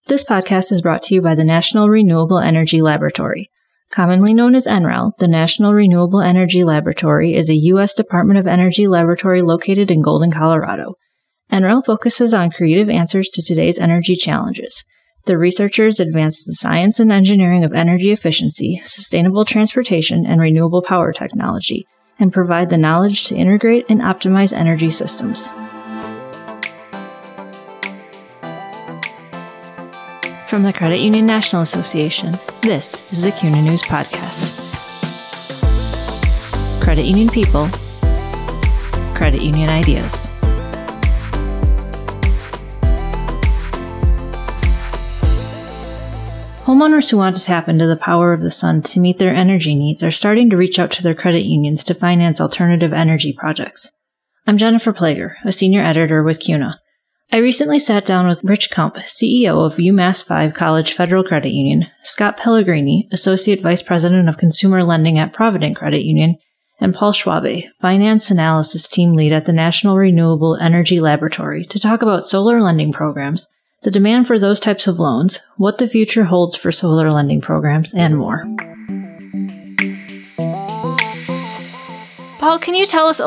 This podcast is brought to you by the National Renewable Energy Laboratory. Commonly known as NREL, the National Renewable Energy Laboratory is a U.S. Department of Energy laboratory located in Golden, Colorado. NREL focuses on creative answers to today's energy challenges. The researchers advance the science and engineering of energy efficiency, sustainable transportation, and renewable power technology, and provide the knowledge to integrate and optimize energy systems. From the Credit Union National Association, this is the CUNA News Podcast. Credit union people, credit union ideas. Homeowners who want to tap into the power of the sun to meet their energy needs are starting to reach out to their credit unions to finance alternative energy projects. I'm Jennifer Plager, a senior editor with CUNA. I recently sat down with Rich Kump, CEO of UMass 5 College Federal Credit Union, Scott Pellegrini, Associate Vice President of Consumer Lending at Provident Credit Union, and Paul Schwabe, Finance Analysis Team Lead at the National Renewable Energy Laboratory, to talk about solar lending programs, the demand for those types of loans, what the future holds for solar lending programs, and more. Paul, can you tell us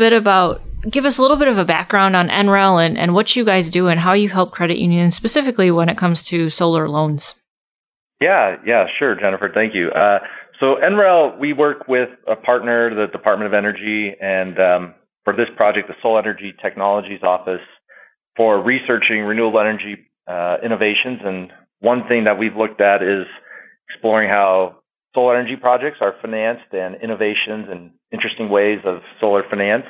give us a little bit of a background on NREL and what you guys do and how you help credit unions specifically when it comes to solar loans? Yeah, sure, Jennifer. Thank you. So NREL, we work with a partner, the Department of Energy, and for this project, the Solar Energy Technologies Office, for researching renewable energy innovations. And one thing that we've looked at is exploring how solar energy projects are financed and innovations and interesting ways of solar finance.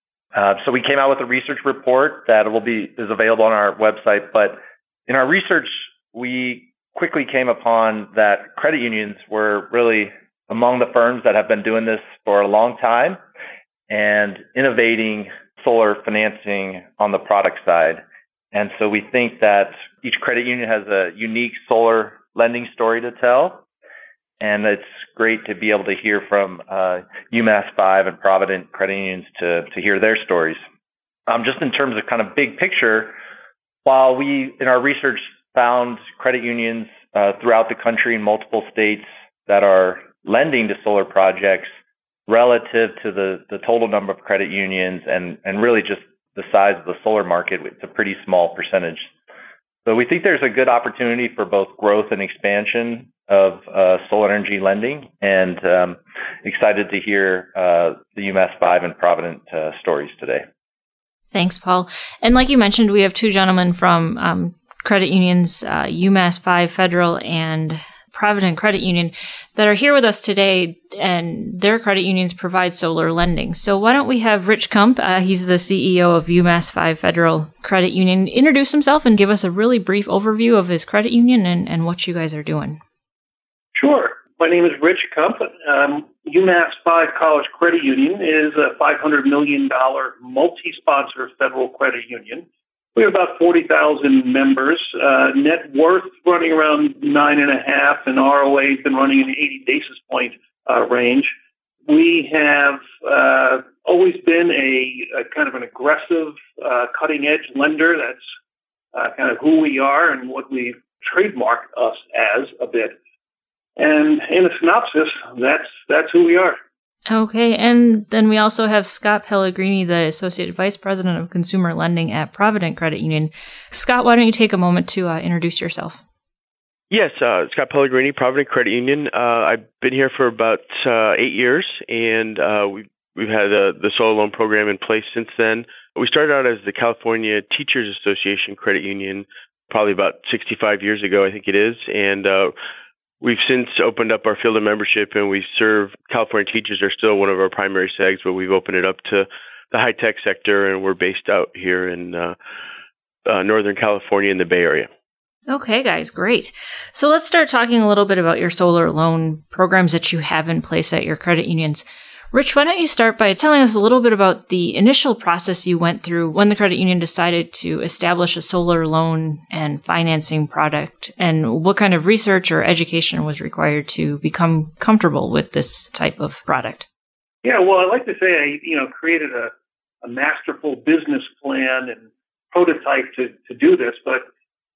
So we came out with a research report that is available on our website. But in our research, we quickly came upon that credit unions were really among the firms that have been doing this for a long time and innovating solar financing on the product side. And so we think that each credit union has a unique solar lending story to tell. And it's great to be able to hear from UMass 5 and Provident credit unions to hear their stories. Just in terms of kind of big picture, while we, in our research, found credit unions throughout the country in multiple states that are lending to solar projects relative to the total number of credit unions and really just the size of the solar market, it's a pretty small percentage. So we think there's a good opportunity for both growth and expansion of solar energy lending, and excited to hear the UMass 5 and Provident stories today. Thanks, Paul. And like you mentioned, we have two gentlemen from credit unions, UMass 5 Federal and Provident Credit Union, that are here with us today, and their credit unions provide solar lending. So why don't we have Rich Kump, he's the CEO of UMass 5 Federal Credit Union, introduce himself and give us a really brief overview of his credit union and what you guys are doing. Sure. My name is Rich Kump. UMass 5 College Credit Union is a $500 million multi-sponsor federal credit union. We have about 40,000 members, net worth running around 9.5, and ROA has been running in the 80 basis point range. We have always been a kind of an aggressive, cutting-edge lender. That's kind of who we are and what we've trademarked us as a bit. And in a synopsis, that's who we are. Okay, and then we also have Scott Pellegrini, the Associate Vice President of Consumer Lending at Provident Credit Union. Scott, why don't you take a moment to introduce yourself? Yes, Scott Pellegrini, Provident Credit Union. I've been here for about 8 years, and we've had the solar loan program in place since then. We started out as the California Teachers Association Credit Union probably about 65 years ago, I think it is, and we've since opened up our field of membership, and we serve California teachers are still one of our primary segs, but we've opened it up to the high-tech sector, and we're based out here in Northern California in the Bay Area. Okay, guys, great. So let's start talking a little bit about your solar loan programs that you have in place at your credit unions. Rich, why don't you start by telling us a little bit about the initial process you went through when the credit union decided to establish a solar loan and financing product, and what kind of research or education was required to become comfortable with this type of product? Yeah, well, I like to say I created a masterful business plan and prototype to do this, but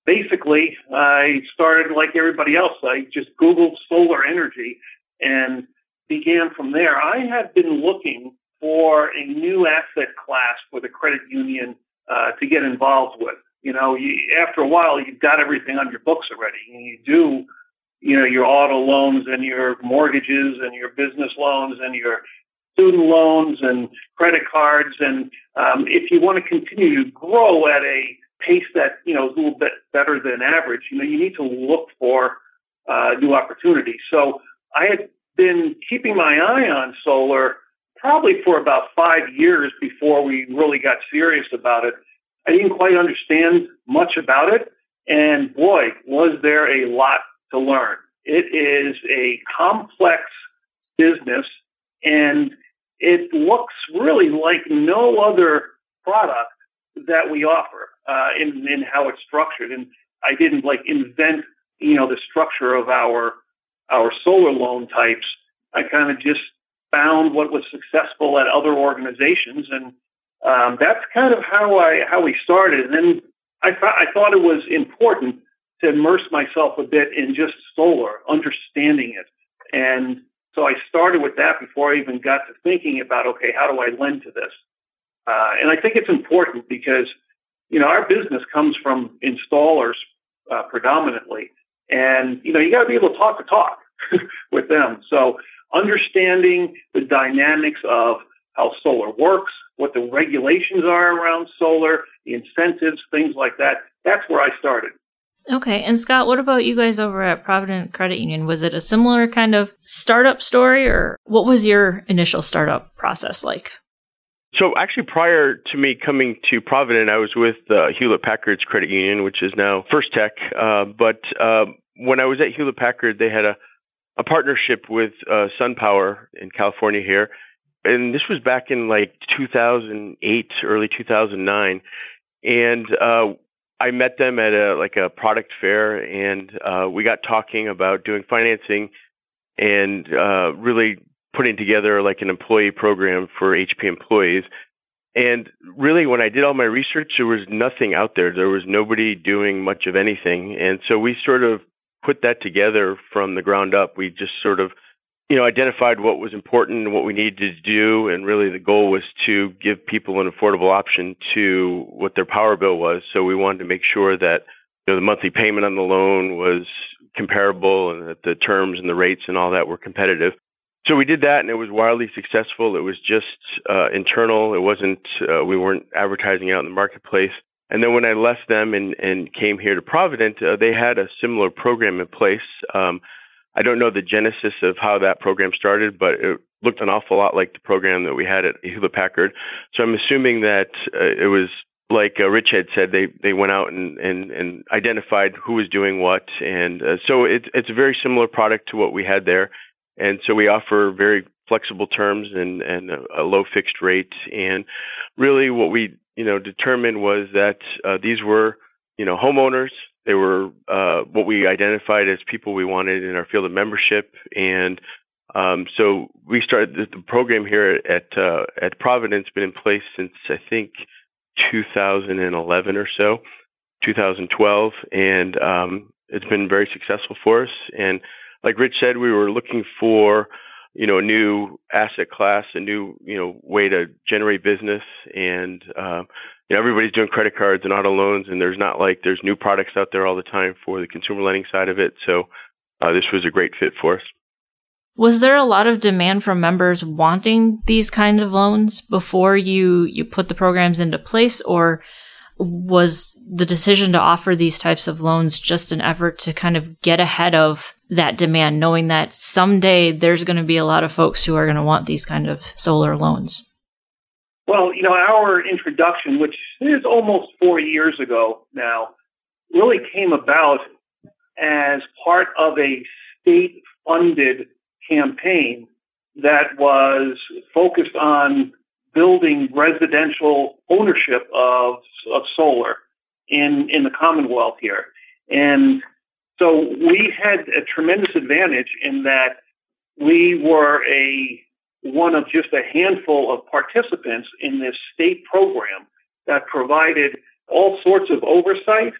basically, I started like everybody else. I just Googled solar energy and began from there. I had been looking for a new asset class for the credit union to get involved with. After a while, you've got everything on your books already. And you do, your auto loans and your mortgages and your business loans and your student loans and credit cards. And if you want to continue to grow at a pace that, is a little bit better than average, you need to look for new opportunities. So I had been keeping my eye on solar probably for about 5 years before we really got serious about it. I didn't quite understand much about it. And boy, was there a lot to learn. It is a complex business, and it looks really like no other product that we offer in how it's structured. And I didn't invent, the structure of our solar loan types. I kind of just found what was successful at other organizations, and that's kind of how we started. And then I thought it was important to immerse myself a bit in just solar, understanding it. And so I started with that before I even got to thinking about, okay, how do I lend to this? And I think it's important because, our business comes from installers predominantly. And, you got to be able to talk the talk with them. So understanding the dynamics of how solar works, what the regulations are around solar, the incentives, things like that, that's where I started. Okay. And Scott, what about you guys over at Provident Credit Union? Was it a similar kind of startup story, or what was your initial startup process like? So actually, prior to me coming to Provident, I was with Hewlett-Packard's credit union, which is now First Tech. But when I was at Hewlett-Packard, they had a partnership with SunPower in California here. And this was back in 2008, early 2009. And I met them at a product fair, and we got talking about doing financing and really putting together an employee program for HP employees. And really, when I did all my research, there was nothing out there. There was nobody doing much of anything. And so we sort of put that together from the ground up. We just sort of, identified what was important and what we needed to do. And really the goal was to give people an affordable option to what their power bill was. So we wanted to make sure that, the monthly payment on the loan was comparable and that the terms and the rates and all that were competitive. So we did that, and it was wildly successful. It was just internal. It wasn't, we weren't advertising out in the marketplace. And then when I left them and came here to Provident, they had a similar program in place. I don't know the genesis of how that program started, but it looked an awful lot like the program that we had at Hewlett-Packard. So I'm assuming that it was like Rich had said, they went out and identified who was doing what. And so it's a very similar product to what we had there. And so we offer very flexible terms and a low fixed rate. And really what we, determined was that these were, homeowners. They were what we identified as people we wanted in our field of membership. And so we started the program here at Providence, been in place since, I think, 2011 or so, 2012. And it's been very successful for us. And like Rich said, we were looking for, a new asset class, a new, way to generate business. And, everybody's doing credit cards and auto loans, and there's new products out there all the time for the consumer lending side of it. So this was a great fit for us. Was there a lot of demand from members wanting these kind of loans before you put the programs into place, or was the decision to offer these types of loans just an effort to kind of get ahead of that demand, knowing that someday there's going to be a lot of folks who are going to want these kind of solar loans? Well, our introduction, which is almost 4 years ago now, really came about as part of a state-funded campaign that was focused on building residential ownership of solar in the Commonwealth here. And so we had a tremendous advantage in that we were one of just a handful of participants in this state program that provided all sorts of oversight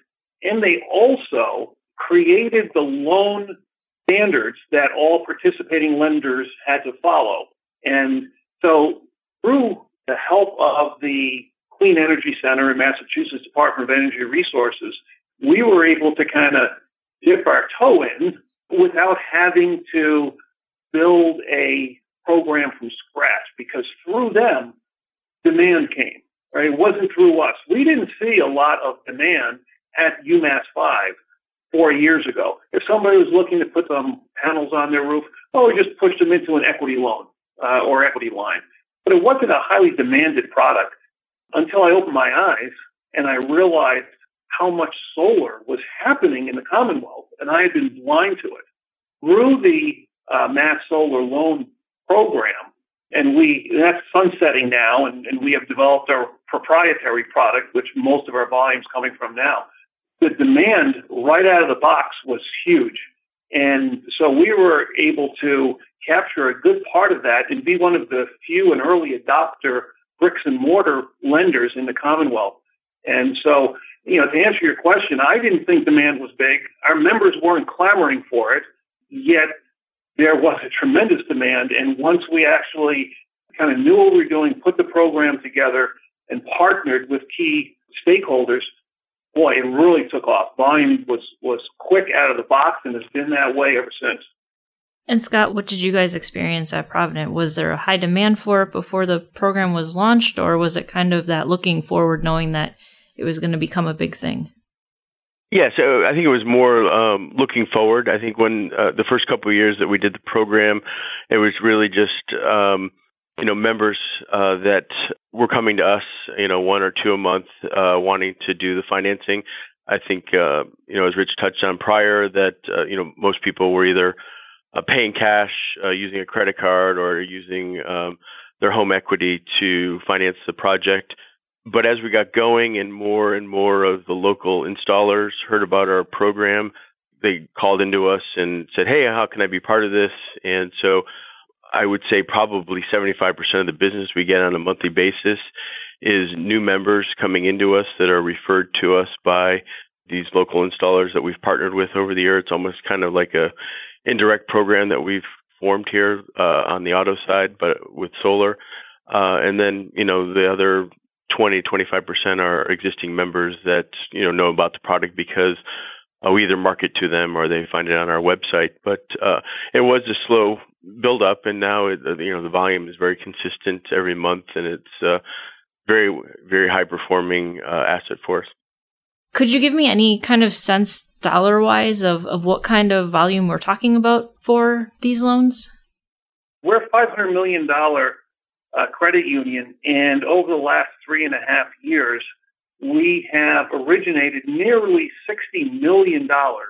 and they also created the loan standards that all participating lenders had to follow. And so through the help of the Clean Energy Center in Massachusetts Department of Energy Resources, we were able to kind of dip our toe in without having to build a program from scratch, because through them, demand came. Right? It wasn't through us. We didn't see a lot of demand at UMass 5 4 years ago. If somebody was looking to put some panels on their roof, we just pushed them into an equity loan or equity line. But it wasn't a highly demanded product until I opened my eyes and I realized how much solar was happening in the Commonwealth, and I had been blind to it. Through the Mass Solar Loan Program, and that's sunsetting now, and we have developed our proprietary product, which most of our volume's coming from now. The demand right out of the box was huge. And so we were able to capture a good part of that and be one of the few and early adopter bricks and mortar lenders in the Commonwealth. And so, to answer your question, I didn't think demand was big. Our members weren't clamoring for it, yet there was a tremendous demand. And once we actually kind of knew what we were doing, put the program together, and partnered with key stakeholders, boy, it really took off. Volume was quick out of the box and has been that way ever since. And Scott, what did you guys experience at Provident? Was there a high demand for it before the program was launched, or was it kind of that looking forward, knowing that it was going to become a big thing? Yeah, so I think it was more looking forward. I think when the first couple of years that we did the program, it was really just members that were coming to us, 1 or 2 a month, wanting to do the financing. I think, as Rich touched on prior, that most people were either paying cash, using a credit card, or using their home equity to finance the project. But as we got going and more of the local installers heard about our program, they called into us and said, hey, how can I be part of this? And so I would say probably 75% of the business we get on a monthly basis is new members coming into us that are referred to us by these local installers that we've partnered with over the year. It's almost kind of like a indirect program that we've formed here on the auto side, but with solar. And then, the other 20-25% are existing members that, know about the product because we either market to them or they find it on our website. But it was a slow build up, and now the volume is very consistent every month, and it's very, very high performing asset for us. Could you give me any kind of sense dollar wise of what kind of volume we're talking about for these loans? We're a $500 million credit union, and over the last 3.5 years, we have originated nearly $60 million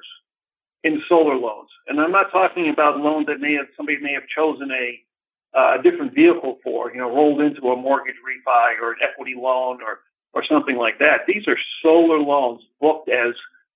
in solar loans. And I'm not talking about loans that somebody may have chosen a different vehicle for, rolled into a mortgage refi or an equity loan or something like that. These are solar loans booked as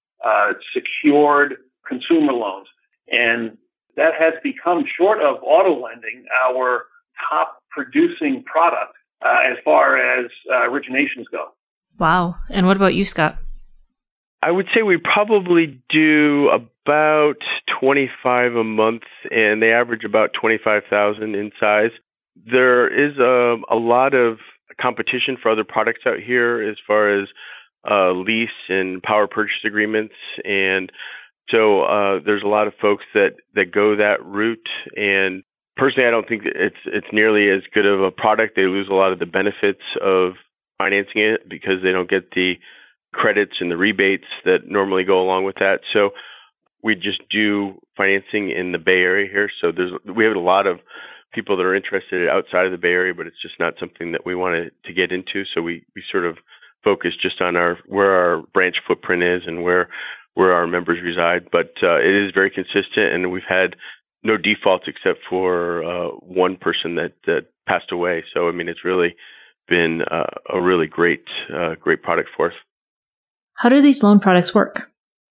secured consumer loans. And that has become, short of auto lending, our top producing product as far as originations go. Wow. And what about you, Scott? I would say we probably do about 25 a month, and they average about 25,000 in size. There is a lot of competition for other products out here as far as lease and power purchase agreements, and so there's a lot of folks that go that route. And personally, I don't think it's nearly as good of a product. They lose a lot of the benefits of financing it because they don't get the credits and the rebates that normally go along with that. So we just do financing in the Bay Area here. So we have a lot of people that are interested outside of the Bay Area, but it's just not something that we wanted to get into. So we sort of focus just on where our branch footprint is and where our members reside. But it is very consistent, and we've had no defaults except for one person that passed away. So, I mean, it's really been a really great product for us. How do these loan products work?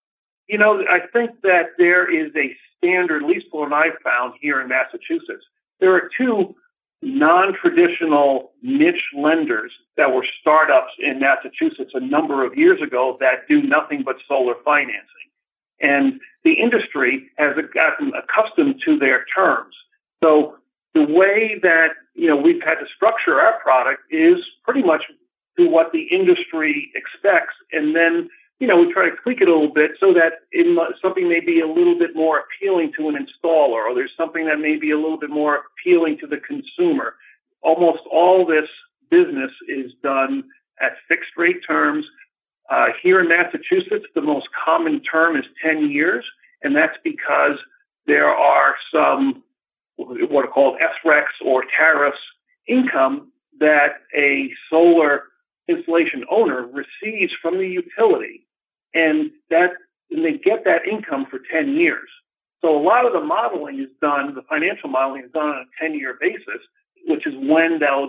I think that there is a standard, at least what I've found here in Massachusetts. There are two non-traditional niche lenders that were startups in Massachusetts a number of years ago that do nothing but solar financing. And the industry has gotten accustomed to their terms. So the way that, we've had to structure our product is pretty much to what the industry expects. And then, we try to tweak it a little bit so that something may be a little bit more appealing to an installer, or there's something that may be a little bit more appealing to the consumer. Almost all this business is done at fixed rate terms. Here in Massachusetts, the most common term is 10 years, and that's because there are some what are called SRECs or tariffs income that a solar installation owner receives from the utility, and they get that income for 10 years. So a lot of the modeling is done, the financial modeling is done on a 10-year basis, which is when those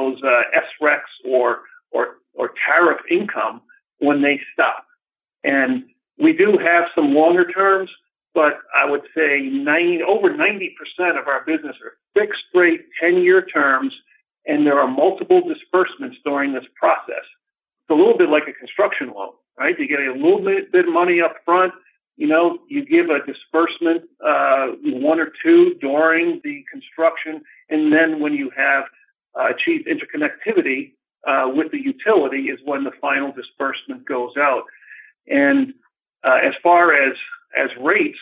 SRECs or tariff income, when they stop. And we do have some longer terms, but I would say over 90% of our business are fixed rate 10-year terms, and there are multiple disbursements during this process. It's a little bit like a construction loan, right? You get a little bit of money up front. You give a disbursement, one or two during the construction, and then when you have achieved interconnectivity with the utility is when the final disbursement goes out. And as far as rates,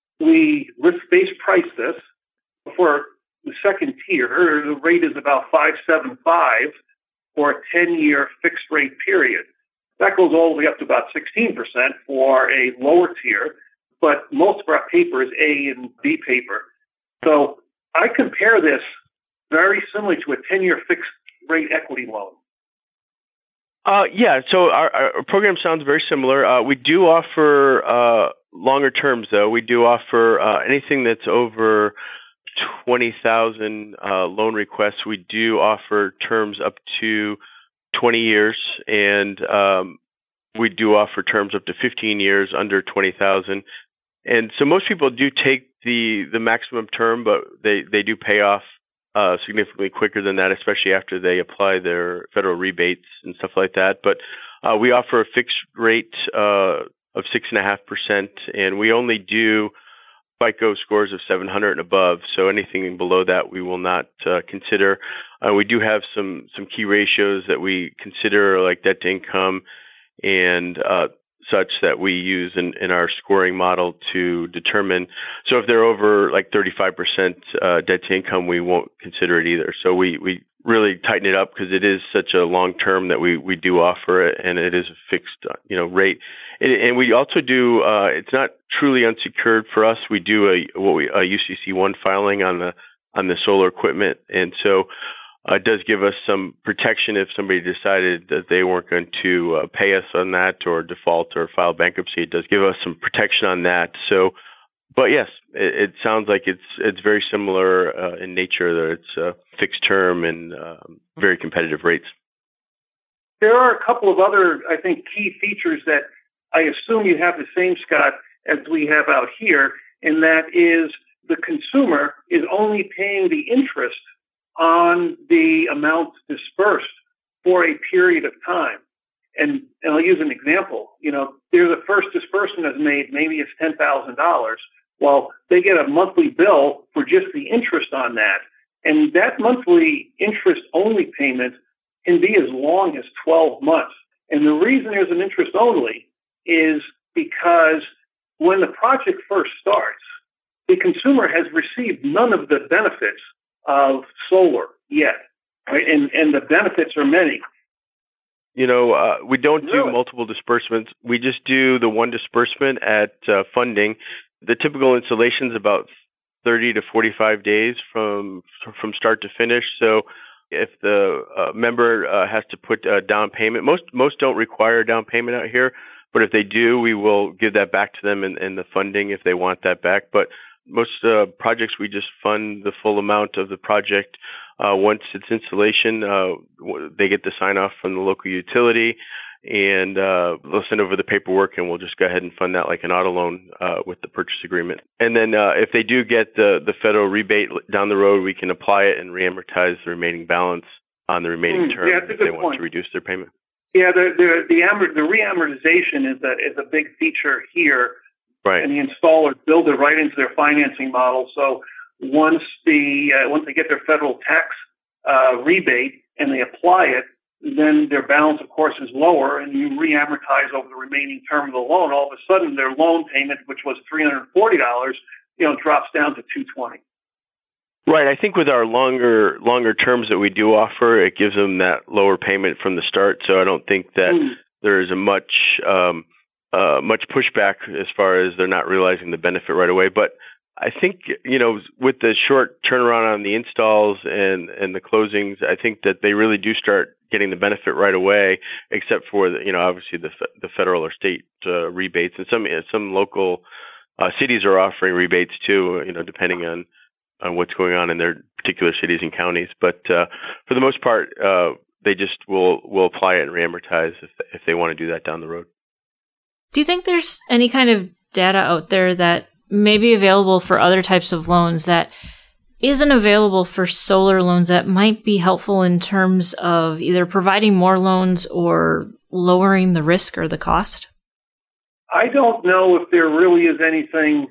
we risk-based price this. For the second tier, the rate is about 5.75 for a 10-year fixed rate period. That goes all the way up to about 16% for a lower tier, but most of our paper is A and B paper. So I compare this very similarly to a 10-year fixed rate equity loan. So our program sounds very similar. We do offer longer terms, though. We do offer anything that's over 20,000 loan requests. We do offer terms up to 20 years, and we do offer terms up to 15 years under 20,000. And so most people do take the maximum term, but they do pay off significantly quicker than that, especially after they apply their federal rebates and stuff like that. But we offer a fixed rate of 6.5%, and we only do FICO scores of 700 and above. So anything below that we will not consider. We do have some key ratios that we consider, like debt to income and such, that we use in our scoring model to determine. So if they're over like 35% debt to income, we won't consider it either. So we really tighten it up because it is such a long term that we do offer it, and it is a fixed rate. And we also do it's not truly unsecured for us. We do a UCC1 filing on the solar equipment, and so it does give us some protection if somebody decided that they weren't going to pay us on that or default or file bankruptcy. It does give us some protection on that. So, but yes, it sounds like it's very similar in nature, that it's fixed term and very competitive rates. There are a couple of other, I think, key features that I assume you have the same, Scott, as we have out here, and that is the consumer is only paying the interest on the amount dispersed for a period of time. And I'll use an example. The first disbursement is made, maybe it's $10,000. Well, they get a monthly bill for just the interest on that. And that monthly interest-only payment can be as long as 12 months. And the reason there's an interest-only is because when the project first starts, the consumer has received none of the benefits of solar yet, right? And the benefits are many. We don't do multiple disbursements. We just do the one disbursement at funding. The typical installation is about 30 to 45 days from start to finish. So if the member has to put a down payment, most don't require a down payment out here, but if they do, we will give that back to them in the funding if they want that back. But most projects, we just fund the full amount of the project. Once it's installation, they get the sign off from the local utility, and they'll send over the paperwork, and we'll just go ahead and fund that like an auto loan with the purchase agreement. And then if they do get the federal rebate down the road, we can apply it and reamortize the remaining balance on the remaining term if they want to reduce their payment. Yeah, the reamortization is a big feature here, right? And the installers build it right into their financing model. So once they get their federal tax rebate and they apply it, then their balance, of course, is lower, and you reamortize over the remaining term of the loan. All of a sudden, their loan payment, which was $340, drops down to $220. Right. I think with our longer terms that we do offer, it gives them that lower payment from the start. So I don't think that there is a much pushback as far as they're not realizing the benefit right away. But I think, with the short turnaround on the installs and the closings, I think that they really do start getting the benefit right away, except for obviously the federal or state rebates, and some local cities are offering rebates too, depending on what's going on in their particular cities and counties. But for the most part, they just will apply it and reamortize if they want to do that down the road. Do you think there's any kind of data out there that may be available for other types of loans that isn't available for solar loans that might be helpful in terms of either providing more loans or lowering the risk or the cost? I don't know if there really is anything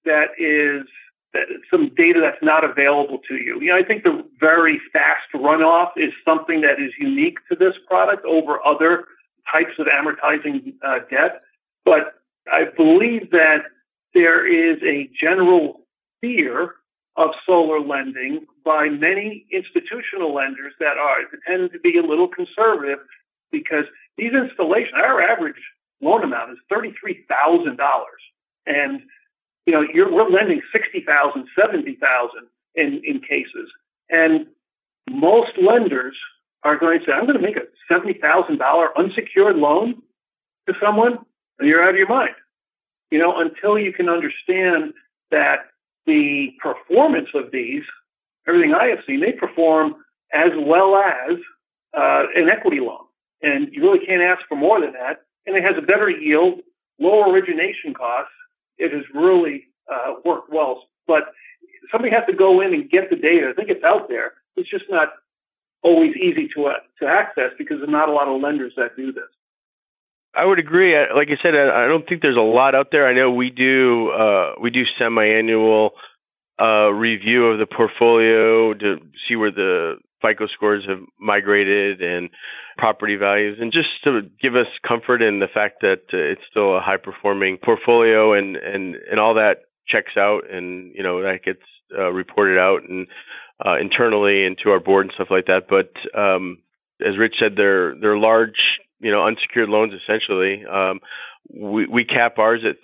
some data that's not available to you. I think the very fast runoff is something that is unique to this product over other types of amortizing debt. But I believe that there is a general fear of solar lending by many institutional lenders that tend to be a little conservative, because these installations, our average loan amount is $33,000, and we're lending $60,000, $70,000 in cases, and most lenders are going to say, "I'm going to make a $70,000 unsecured loan to someone," and you're out of your mind. Until you can understand that the performance of these, everything I have seen, they perform as well as an equity loan. And you really can't ask for more than that. And it has a better yield, lower origination costs. It has really worked well. But somebody has to go in and get the data. I think it's out there. It's just not always easy to access because there's not a lot of lenders that do this. I would agree. Like I said, I don't think there's a lot out there. I know we do semi-annual review of the portfolio to see where the FICO scores have migrated and property values, and just to give us comfort in the fact that it's still a high-performing portfolio and all that checks out, and that gets reported out and internally and to our board and stuff like that. But as Rich said, they're large, unsecured loans essentially. We cap ours at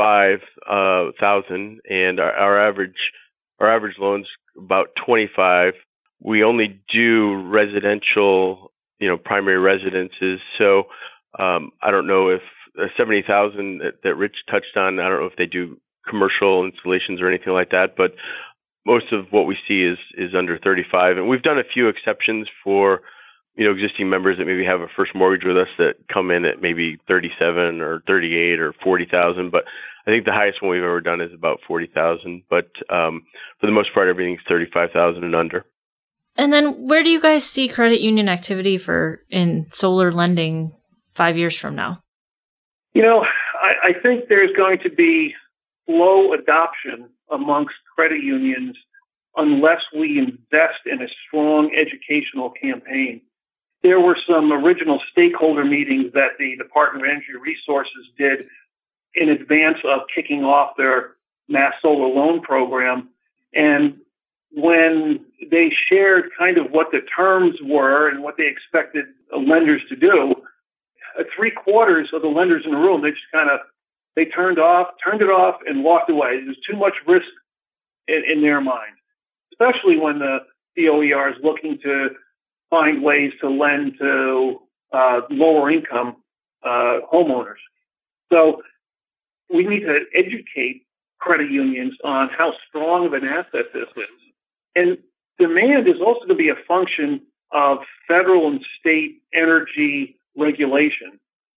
$35,000, and our average loans about $25,000. We only do residential, primary residences. So I don't know if $70,000 that Rich touched on. I don't know if they do commercial installations or anything like that, but most of what we see is under $35,000, and we've done a few exceptions for existing members that maybe have a first mortgage with us that come in at maybe $37,000 or $38,000 or $40,000. But I think the highest one we've ever done is about $40,000. But for the most part, everything's $35,000 and under. And then where do you guys see credit union activity in solar lending 5 years from now? I think there's going to be slow adoption amongst credit unions unless we invest in a strong educational campaign. There were some original stakeholder meetings that the Department of Energy Resources did in advance of kicking off their mass solar loan program. And when they shared kind of what the terms were and what they expected lenders to do, 3/4 of the lenders in the room, they turned it off and walked away. There's too much risk in their mind, especially when the DOER is looking to find ways to lend to lower income homeowners. So we need to educate credit unions on how strong of an asset this is. And demand is also going to be a function of federal and state energy regulation.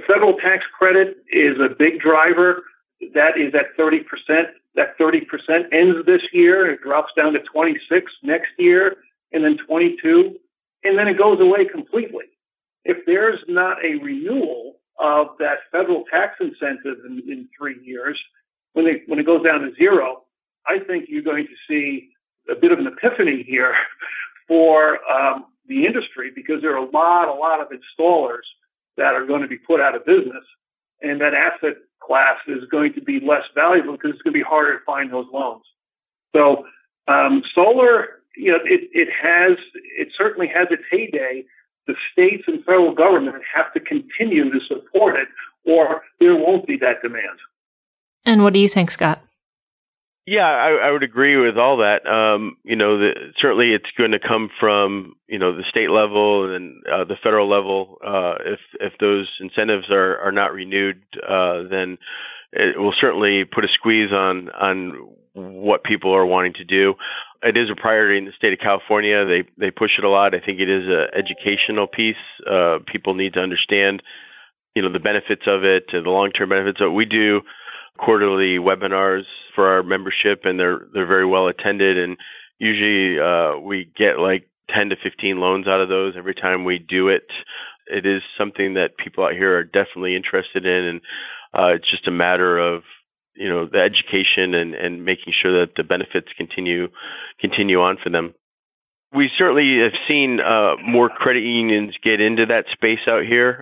federal tax credit is a big driver. That is at 30%. That 30% ends this year. It drops down to 26 next year, and then 22, and then it goes away completely. If there's not a renewal of that federal tax incentive in 3 years, when it goes down to zero, I think you're going to see a bit of an epiphany here for the industry, because there are a lot of installers that are going to be put out of business, and that asset class is going to be less valuable because it's going to be harder to find those loans. So solar, it certainly has its heyday. The states and federal government have to continue to support it, or there won't be that demand. And what do you think, Scott? Yeah, I would agree with all that. Certainly it's going to come from, the state level and the federal level. If those incentives are not renewed, then it will certainly put a squeeze on what people are wanting to do. It is a priority in the state of California. They push it a lot. I think it is an educational piece. People need to understand, the benefits of it, the long-term benefits. So we do quarterly webinars for our membership, and they're very well attended. And usually we get like 10 to 15 loans out of those every time we do it. It is something that people out here are definitely interested in, and it's just a matter of the education and making sure that the benefits continue on for them. We certainly have seen more credit unions get into that space out here.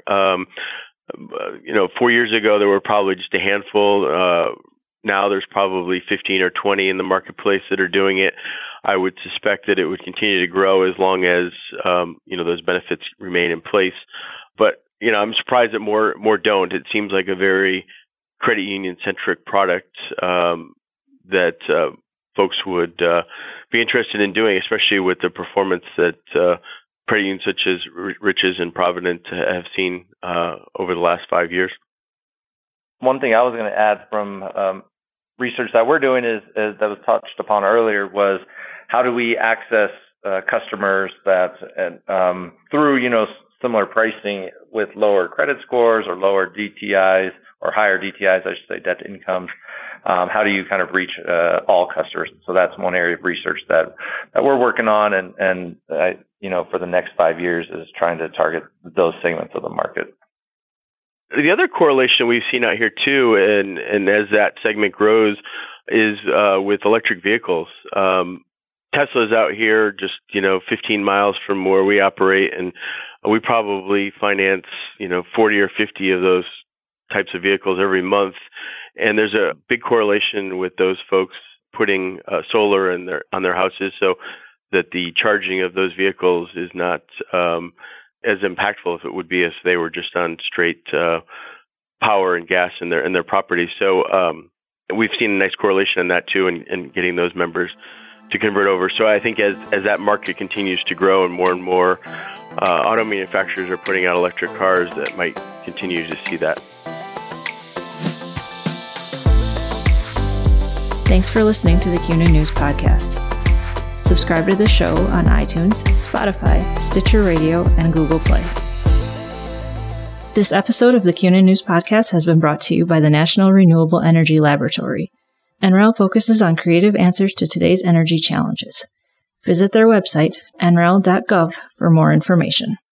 4 years ago, there were probably just a handful. Now there's probably 15 or 20 in the marketplace that are doing it. I would suspect that it would continue to grow as long as, those benefits remain in place. But, I'm surprised that more don't. It seems like a very credit union-centric product that folks would be interested in doing, especially with the performance that credit unions such as Riches and Provident have seen over the last 5 years. One thing I was going to add from research that we're doing is that was touched upon earlier, was how do we access customers that through similar pricing with lower credit scores or lower DTIs or higher DTIs, I should say, debt to incomes. How do you kind of reach all customers? So that's one area of research that we're working on, and for the next 5 years is trying to target those segments of the market. The other correlation we've seen out here too, and as that segment grows, is with electric vehicles. Tesla's out here just 15 miles from where we operate, and we probably finance 40 or 50 of those types of vehicles every month. And there's a big correlation with those folks putting solar on their houses, so that the charging of those vehicles is not as impactful as it would be if they were just on straight power and gas in their property. So we've seen a nice correlation in that too, and getting those members to convert over. So I think as that market continues to grow and more auto manufacturers are putting out electric cars, that might continue to see that. Thanks for listening to the CUNA News Podcast. Subscribe to the show on iTunes, Spotify, Stitcher Radio, and Google Play. This episode of the CUNA News Podcast has been brought to you by the National Renewable Energy Laboratory. NREL focuses on creative answers to today's energy challenges. Visit their website, nrel.gov, for more information.